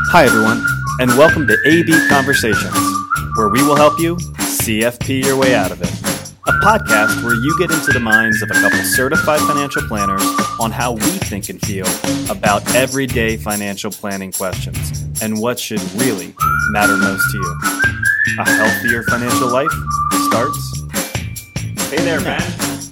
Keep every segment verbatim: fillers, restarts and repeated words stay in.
Hi, everyone, and welcome to A B Conversations, where we will help you C F P your way out of it. A podcast where you get into the minds of a couple certified financial planners on how we think and feel about everyday financial planning questions and what should really matter most to you. A healthier financial life starts. Hey there, Ben.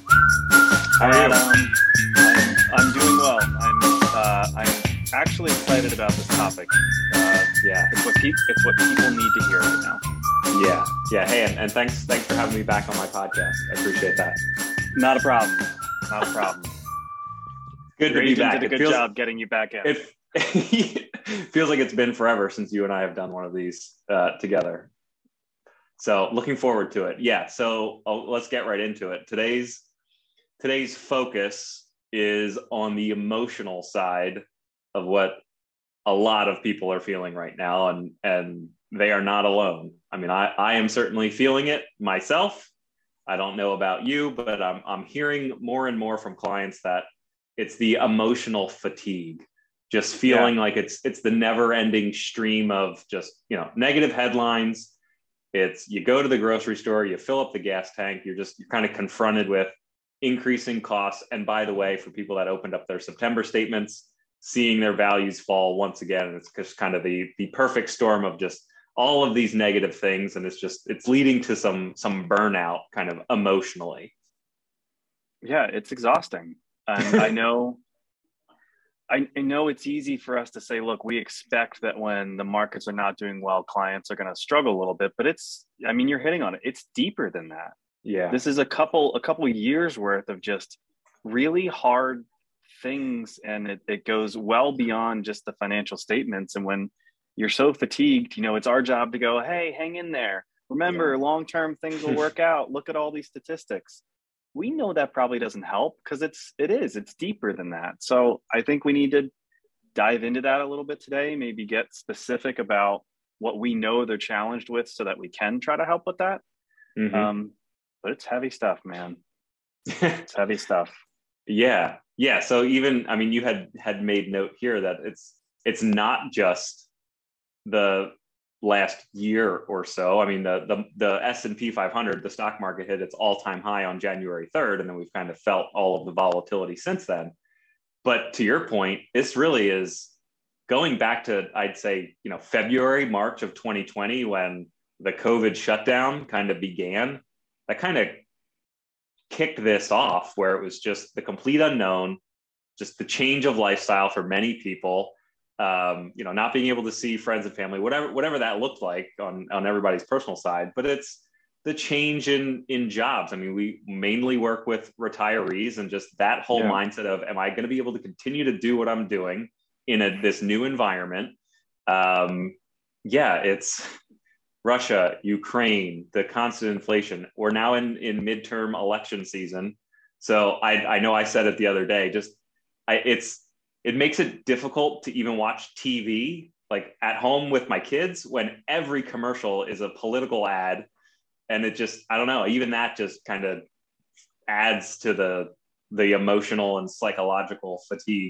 How are you? Um, I'm, I'm doing well. I'm uh, I'm actually excited about this topic. Uh, Yeah, it's what pe- it's what people need to hear right now. yeah, yeah. Hey, and, and thanks, thanks for having me back on my podcast. I appreciate that. Not a problem. Not a problem. Good Your to be agent back. did a It good feels, job getting you back in. It feels like it's been forever since you and I have done one of these uh, together. So looking forward to it. Yeah. So oh, let's get right into it. Today's today's focus is on the emotional side of what a lot of people are feeling right now, and and they are not alone. I mean, I, I am certainly feeling it myself. I don't know about you, but I'm I'm hearing more and more from clients that it's the emotional fatigue, just feeling Yeah. like it's it's the never-ending stream of just, you know, negative headlines. It's you go to the grocery store, you fill up the gas tank, you're just you're kind of confronted with increasing costs. And by the way, for people that opened up their September statements, seeing their values fall once again, it's just kind of the the perfect storm of just all of these negative things, and it's just it's leading to some some burnout kind of emotionally. Yeah, it's exhausting. And I know I, I know it's easy for us to say, look, we expect that when the markets are not doing well, clients are going to struggle a little bit, but it's, I mean, you're hitting on it. It's deeper than that. Yeah. This is a couple, a couple years worth of just really hard things. And it, it goes well beyond just the financial statements. And when you're so fatigued, you know, it's our job to go, hey, hang in there. Remember, Yeah. long-term things will work out. Look at all these statistics. We know that probably doesn't help because it's it is it's deeper than that. So I think we need to dive into that a little bit today, maybe get specific about what we know they're challenged with so that we can try to help with that. Mhm. Um, but it's heavy stuff, man. It's heavy stuff. Yeah. Yeah. So even, I mean, you had had made note here that it's it's not just the last year or so. I mean, the the the S and P five hundred, the stock market hit its all-time high on January third, and then we've kind of felt all of the volatility since then. But to your point, this really is going back to, I'd say, you know, February, March of twenty twenty, when the COVID shutdown kind of began. That kind of kicked this off, where it was just the complete unknown, just the change of lifestyle for many people. Um, you know, not being able to see friends and family, whatever, whatever that looked like on, on everybody's personal side, but it's the change in, in jobs. I mean, we mainly work with retirees, and just that whole Yeah. mindset of, am I going to be able to continue to do what I'm doing in a, this new environment? Um, yeah, it's Russia, Ukraine, the constant inflation. We're now in, in midterm election season. So I, I know I said it the other day, just I, it's, it makes it difficult to even watch T V, like at home with my kids, when every commercial is a political ad. And it just, I don't know, even that just kind of adds to the, the emotional and psychological fatigue.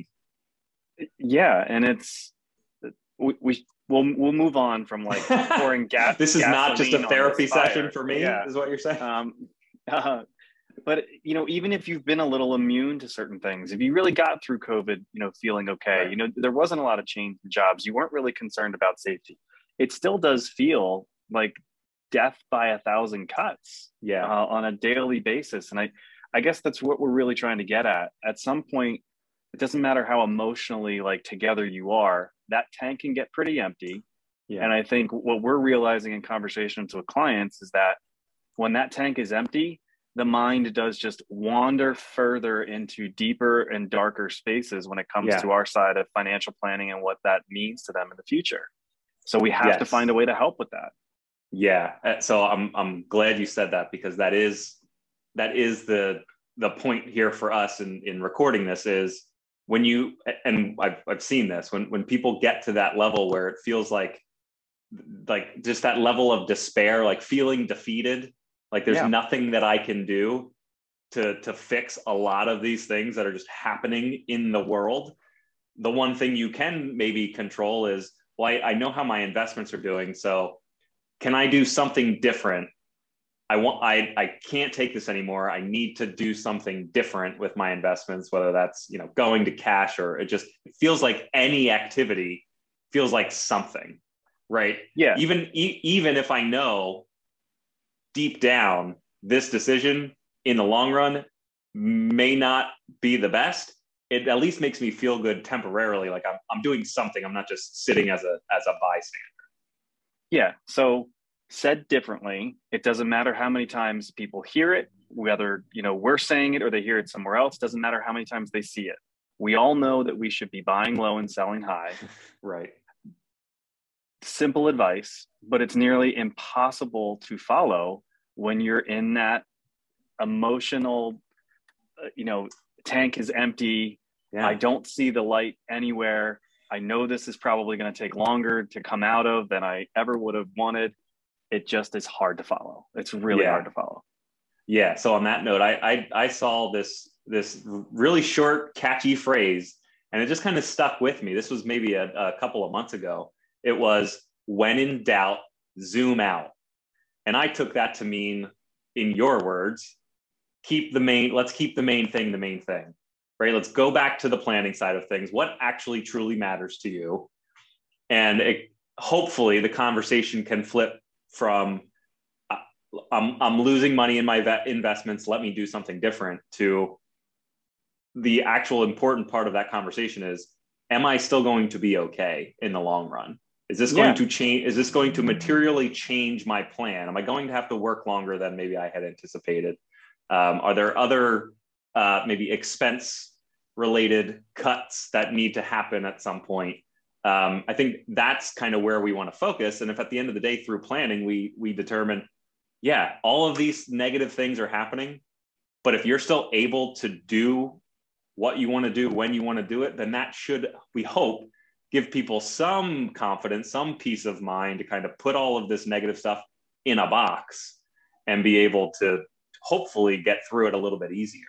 Yeah, and it's we, we we'll we'll move on from like pouring gas. This is not just a gasoline on therapy this fire. session for me, Yeah. is what you're saying? Um, uh, but you know, even if you've been a little immune to certain things, if you really got through COVID, you know, feeling okay, Right. you know, there wasn't a lot of change in jobs. You weren't really concerned about safety. It still does feel like death by a thousand cuts Yeah. uh, on a daily basis. And I, I guess that's what we're really trying to get at. At some point, it doesn't matter how emotionally like together you are, that tank can get pretty empty. Yeah. And I think what we're realizing in conversations with clients is that when that tank is empty, the mind does just wander further into deeper and darker spaces when it comes Yeah. to our side of financial planning and what that means to them in the future. So we have Yes. to find a way to help with that. Yeah. Uh, So I'm I'm glad you said that, because that is that is the the point here for us in, in recording this is when you, and I've I've seen this, when when people get to that level where it feels like like just that level of despair, like feeling defeated, like there's Yeah. nothing that I can do to to fix a lot of these things that are just happening in the world. The one thing you can maybe control is well, I, I know how my investments are doing. So can I do something different? I want, I, I can't take this anymore. I need to do something different with my investments, whether that's, you know, going to cash, or it just it feels like any activity feels like something, right? Yeah. Even, e- even if I know deep down, this decision in the long run may not be the best, it at least makes me feel good temporarily. Like I'm, I'm doing something. I'm not just sitting as a, as a bystander. Yeah. So said differently, it doesn't matter how many times people hear it, whether, you know, we're saying it or they hear it somewhere else, doesn't matter how many times they see it. We all know that we should be buying low and selling high. Right. Simple advice, but it's nearly impossible to follow when you're in that emotional, uh, you know, tank is empty. Yeah. I don't see the light anywhere. I know this is probably going to take longer to come out of than I ever would have wanted. It just is hard to follow. It's really Yeah. hard to follow. Yeah. So on that note, I, I I saw this this really short, catchy phrase, and it just kind of stuck with me. This was maybe a, a couple of months ago. It was, when in doubt, zoom out. And I took that to mean, in your words, keep the main. Let's keep the main thing the main thing, right? Let's go back to the planning side of things. What actually truly matters to you, and it, hopefully the conversation can flip from I'm, I'm losing money in my vet investments, let me do something different, to the actual important part of that conversation is, am I still going to be okay in the long run? Is this going Yeah. to change? Is this going to materially change my plan? Am I going to have to work longer than maybe I had anticipated? Um, are there other uh, maybe expense related cuts that need to happen at some point? Um, I think that's kind of where we want to focus. And if at the end of the day, through planning, we we determine, yeah, all of these negative things are happening, but if you're still able to do what you want to do when you want to do it, then that should, we hope, give people some confidence, some peace of mind to kind of put all of this negative stuff in a box and be able to hopefully get through it a little bit easier.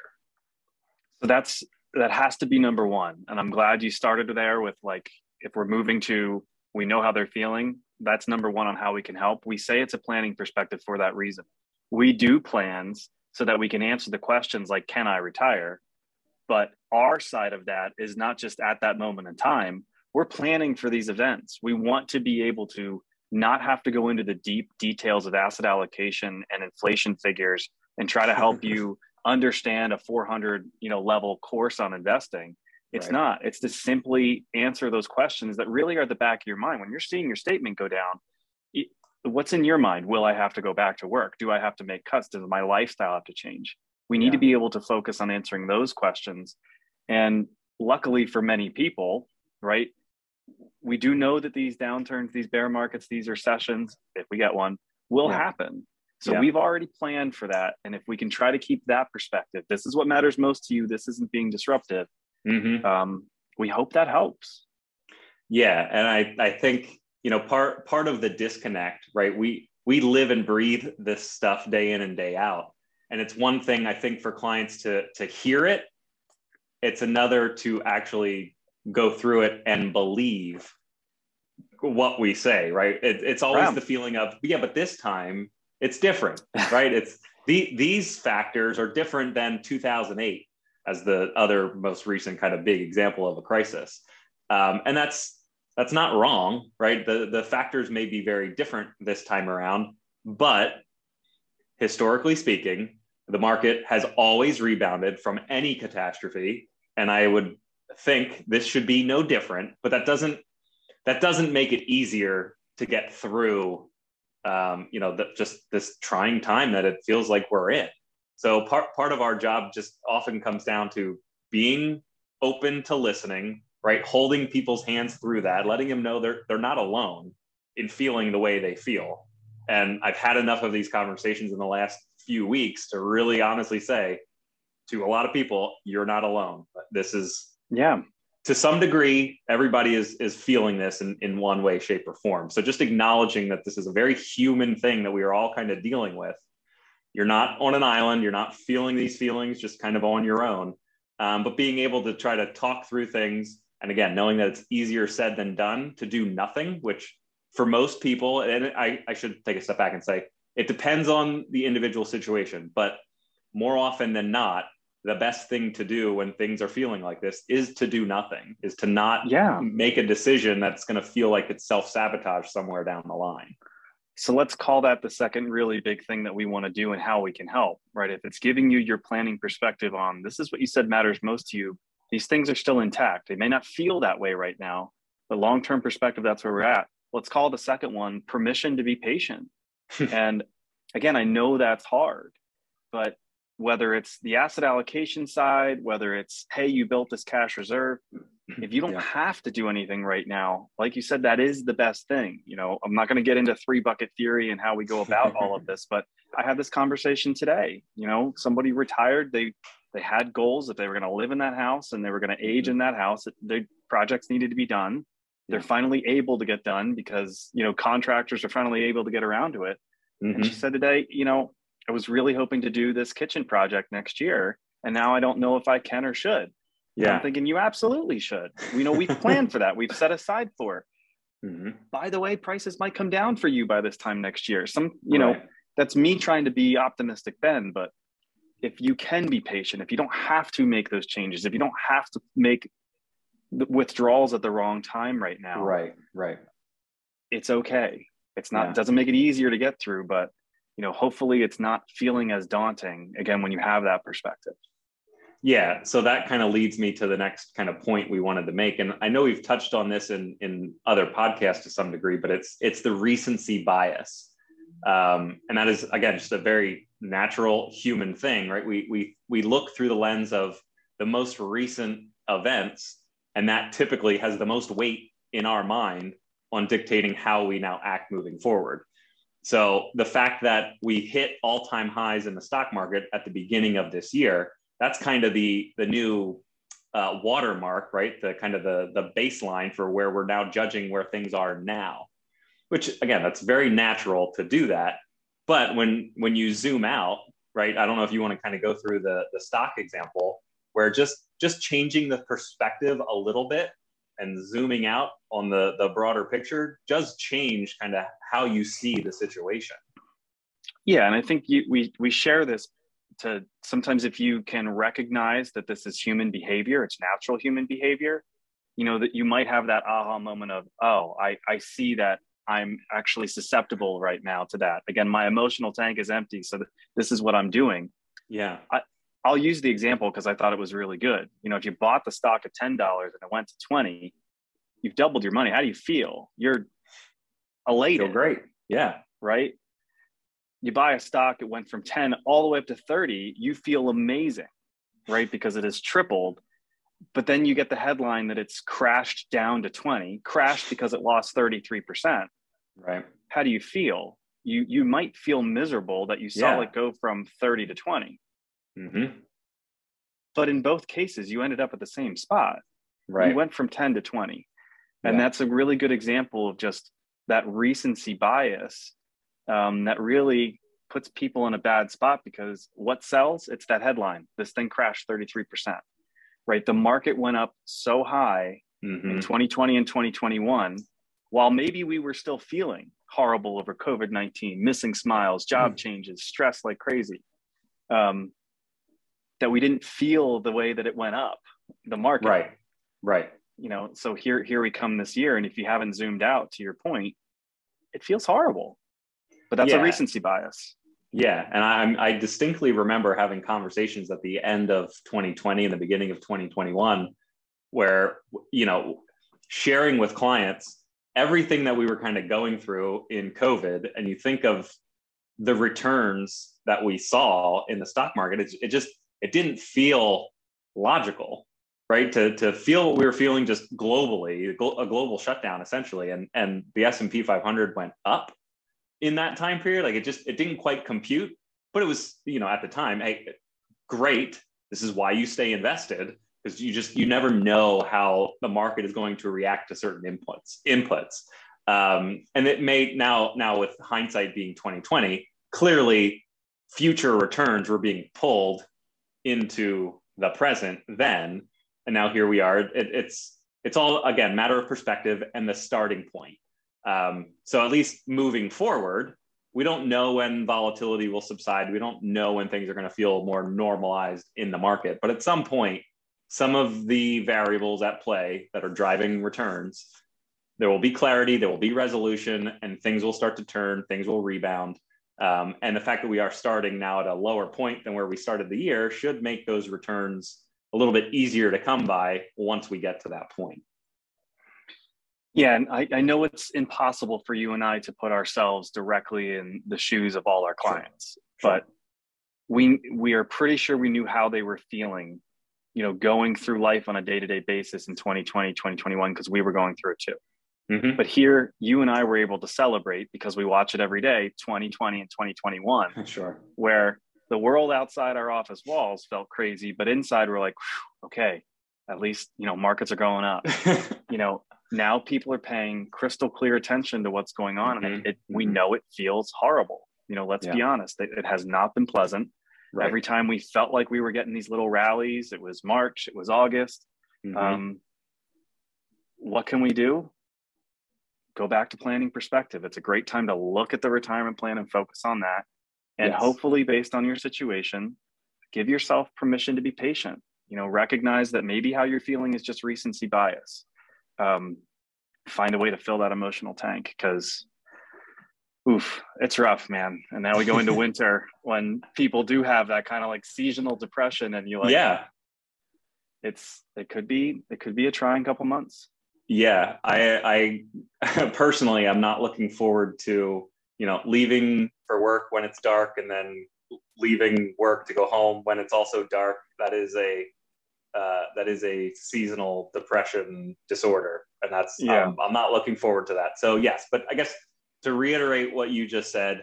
So that's, that has to be number one. And I'm glad you started there with, like, if we're moving to, we know how they're feeling, that's number one on how we can help. We say it's a planning perspective for that reason. We do plans so that we can answer the questions like, can I retire? But our side of that is not just at that moment in time. We're planning for these events. We want to be able to not have to go into the deep details of asset allocation and inflation figures and try to help you understand a four hundred, you know, level course on investing. It's Right. not. It's to simply answer those questions that really are at the back of your mind. When you're seeing your statement go down, it, what's in your mind? Will I have to go back to work? Do I have to make cuts? Does my lifestyle have to change? We need Yeah. to be able to focus on answering those questions. And luckily for many people, right, we do know that these downturns, these bear markets, these recessions, if we get one, will Yeah. happen. So Yeah. we've already planned for that. And if we can try to keep that perspective, this is what matters most to you, this isn't being disruptive. Mm-hmm. Um, we hope that helps. Yeah. And I, I think, you know, part, part of the disconnect, right? We, we live and breathe this stuff day in and day out. And it's one thing, I think, for clients to, to hear it. It's another to actually go through it and believe what we say, right? It, it's always Wow. the feeling of, yeah, but this time it's different, right? It's the, these factors are different than two thousand eight as the other most recent kind of big example of a crisis. Um, and that's, that's not wrong, right? The, the factors may be very different this time around, but historically speaking, the market has always rebounded from any catastrophe. And I would think this should be no different, but that doesn't, that doesn't make it easier to get through, um, you know, the, just this trying time that it feels like we're in. So part, part of our job just often comes down to being open to listening, right? Holding people's hands through that, letting them know they're, they're not alone in feeling the way they feel. And I've had enough of these conversations in the last few weeks to really honestly say to a lot of people, you're not alone. This is, Yeah. to some degree, everybody is, is feeling this in, in one way, shape, or form. So just acknowledging that this is a very human thing that we are all kind of dealing with. You're not on an island. You're not feeling these feelings just kind of on your own. Um, but being able to try to talk through things And again, knowing that it's easier said than done to do nothing, which for most people, and I, I should take a step back and say, it depends on the individual situation, but more often than not, the best thing to do when things are feeling like this is to do nothing, is to not Yeah. make a decision that's going to feel like it's self-sabotage somewhere down the line. So let's call that the second really big thing that we want to do and how we can help, right? If it's giving you your planning perspective on this is what you said matters most to you, these things are still intact. They may not feel that way right now, but long-term perspective, that's where we're at. Let's call the second one permission to be patient. And again, I know that's hard, but whether it's the asset allocation side, whether it's, hey, you built this cash reserve, if you don't yeah. have to do anything right now, like you said, that is the best thing. You know, I'm not going to get into three bucket theory and how we go about all of this, but I had this conversation today. You know, somebody retired, they they had goals that they were going to live in that house and they were going to age in that house. The projects needed to be done. They're finally able to get done because, you know, contractors are finally able to get around to it. Mm-hmm. And she said today, you know, I was really hoping to do this kitchen project next year, and now I don't know if I can or should. Yeah. And I'm thinking you absolutely should. We know we've planned for that. We've set aside for it. Mm-hmm. By the way, prices might come down for you by this time next year. Some, you right. know, that's me trying to be optimistic, Ben, but if you can be patient, if you don't have to make those changes, if you don't have to make the withdrawals at the wrong time right now. Right, right. It's okay. It's not, yeah. doesn't make it easier to get through, but you know, hopefully it's not feeling as daunting again when you have that perspective. Yeah. So that kind of leads me to the next kind of point we wanted to make. And I know we've touched on this in, in other podcasts to some degree, but it's, it's the recency bias. Um, and that is, again, just a very natural human thing, right? We, we, we look through the lens of the most recent events, and that typically has the most weight in our mind on dictating how we now act moving forward. So the fact that we hit all-time highs in the stock market at the beginning of this year, that's kind of the, the new uh, watermark, right? The kind of the, the baseline for where we're now judging where things are now, which again, that's very natural to do that. But when, when you zoom out, right? I don't know if you want to kind of go through the, the stock example where just, just changing the perspective a little bit and zooming out on the, the broader picture does change kind of how you see the situation. Yeah. And I think you, we, we share this to sometimes if you can recognize that this is human behavior, it's natural human behavior, you know, that you might have that aha moment of, oh, I, I see that I'm actually susceptible right now to that. Again, my emotional tank is empty. So th- this is what I'm doing. Yeah. I, I'll use the example because I thought it was really good. You know, if you bought the stock at ten dollars and it went to twenty, you've doubled your money. How do you feel? You're elated. Feel great. Yeah. Right. You buy a stock, it went from ten all the way up to thirty. You feel amazing, right? Because it has tripled. But then you get the headline that it's crashed down to twenty, crashed because it lost thirty-three percent. Right. How do you feel? You, you might feel miserable that you saw yeah. it go from thirty to twenty. Mm-hmm. But in both cases, you ended up at the same spot. Right. You went from ten to twenty. And yeah. that's a really good example of just that recency bias um, that really puts people in a bad spot because what sells? It's that headline. This thing crashed thirty-three percent, right? The market went up so high mm-hmm. in twenty twenty and twenty twenty-one, while maybe we were still feeling horrible over COVID nineteen, missing smiles, job mm-hmm. changes, stress like crazy. Um, that we didn't feel the way that it went up, the market. Right, right. You know, so here, here we come this year. And if you haven't zoomed out to your point, it feels horrible, but that's yeah. a recency bias. Yeah. And I, I distinctly remember having conversations at the end of twenty twenty and the beginning of twenty twenty-one, where, you know, sharing with clients everything that we were kind of going through in COVID. And you think of the returns that we saw in the stock market, it, it just, it didn't feel logical, right? To, to feel what we were feeling just globally, a global shutdown essentially. And, and the S and P five hundred went up in that time period. Like it just, it didn't quite compute, but it was, you know, at the time, hey, great. This is why you stay invested, because you just, you never know how the market is going to react to certain inputs, inputs. Um, and it may now, now with hindsight being twenty twenty, clearly future returns were being pulled into the present then. And now here we are. It, it's, it's all, again, matter of perspective and the starting point. Um, so at least moving forward, we don't know when volatility will subside. We don't know when things are going to feel more normalized in the market. But at some point, some of the variables at play that are driving returns, there will be clarity, there will be resolution, and things will start to turn, things will rebound. Um, and the fact that we are starting now at a lower point than where we started the year should make those returns a little bit easier to come by once we get to that point. Yeah, and I, I know it's impossible for you and I to put ourselves directly in the shoes of all our clients, sure. Sure. but we we are pretty sure we knew how they were feeling, you know, going through life on a day-to-day basis in twenty twenty, twenty twenty-one, because we were going through it too. Mm-hmm. But here, you and I were able to celebrate because we watch it every day, twenty twenty and twenty twenty-one, sure. where the world outside our office walls felt crazy, but inside we're like, okay, at least, you know, markets are going up. You know, now people are paying crystal clear attention to what's going on. Mm-hmm. And it, it, we know it feels horrible. You know, let's yeah. be honest. It, it has not been pleasant. Right. Every time we felt like we were getting these little rallies, it was March, it was August. Mm-hmm. Um, what can we do? Go back to planning perspective. It's a great time to look at the retirement plan and focus on that. And yes. hopefully, based on your situation, give yourself permission to be patient. You know, recognize that maybe how you're feeling is just recency bias. Um, find a way to fill that emotional tank, because oof, it's rough, man. And now we go into winter when people do have that kind of like seasonal depression, and you're like, yeah, it's, it could be, it could be a trying couple months. Yeah. I, I personally, I'm not looking forward to, you know, leaving for work when it's dark and then leaving work to go home when it's also dark. That is a, uh, that is a seasonal depression disorder. And that's, yeah. um, I'm not looking forward to that. So yes, but I guess to reiterate what you just said,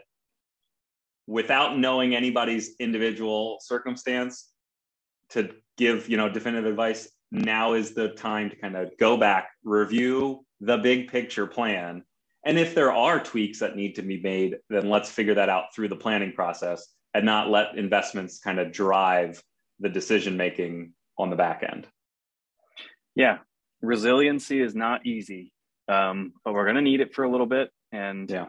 without knowing anybody's individual circumstance, to give, you know, definitive advice, now is the time to kind of go back, review the big picture plan. And if there are tweaks that need to be made, then let's figure that out through the planning process and not let investments kind of drive the decision-making on the back end. Yeah. Resiliency is not easy, um, but we're going to need it for a little bit. And yeah.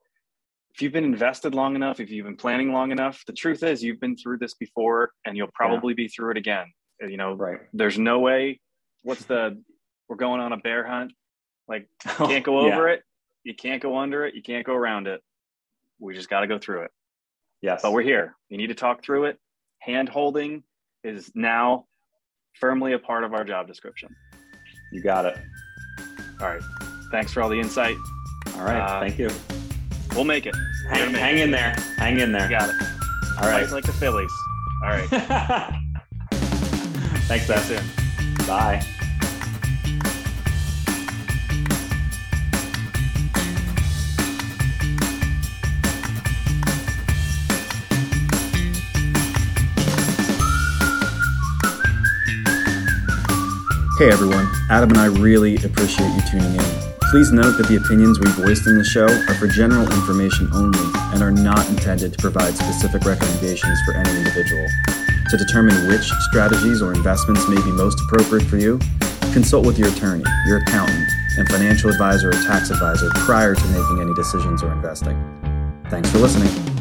if you've been invested long enough, if you've been planning long enough, the truth is you've been through this before and you'll probably yeah. be through it again. You know, right. There's no way, what's the, we're going on a bear hunt. Like, you can't go over yeah. it. You can't go under it. You can't go around it. We just got to go through it. Yes. But we're here. We need to talk through it. Hand holding is now firmly a part of our job description. You got it. All right. Thanks for all the insight. All right. Uh, Thank you. We'll make it. Hang, make hang it. in there. Hang in there. You got it. All right. Fight like the Phillies. All right. Thanks, Betsy. Bye. Hey everyone, Adam and I really appreciate you tuning in. Please note that the opinions we voiced in the show are for general information only and are not intended to provide specific recommendations for any individual. To determine which strategies or investments may be most appropriate for you, consult with your attorney, your accountant, and financial advisor or tax advisor prior to making any decisions or investing. Thanks for listening.